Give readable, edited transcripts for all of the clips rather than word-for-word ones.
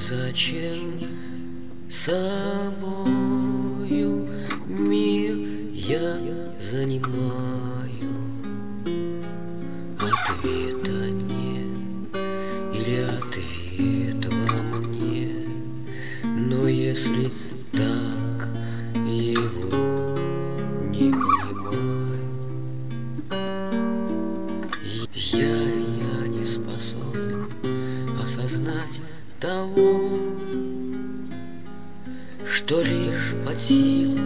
Зачем собою мир я занимаю? Ответа нет, или ответ во мне, но если так его не понимаю, я не способен осознать того, что лишь под силу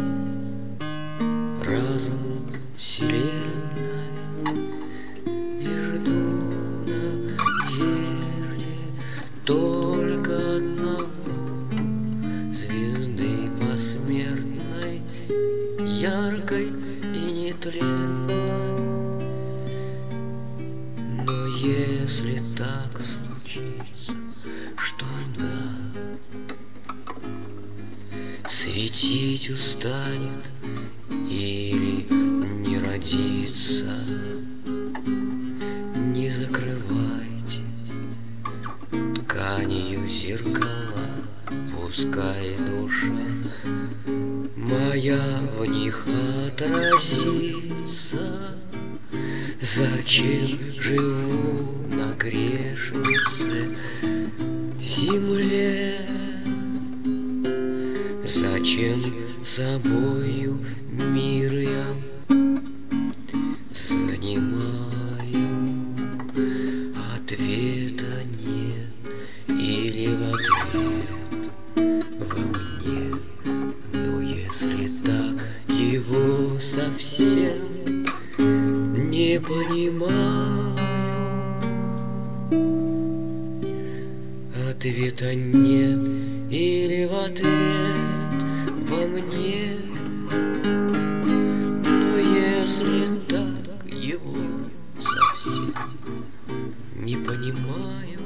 разуму вселенной, и жду надежде только одного: звезды посмертной, яркой и нетленной. Но если так случится, что она светить устанет или не родится, не закрывайте тканью зеркала, пускай душа моя в них отразится. Зачем живу на грешнице земле? Зачем собою мир я занимаю? Ответа нет, или в ответ во мне, но если так его совсем не понимаю, ответа нет, или в ответ во мне, но если так его совсем не понимаю.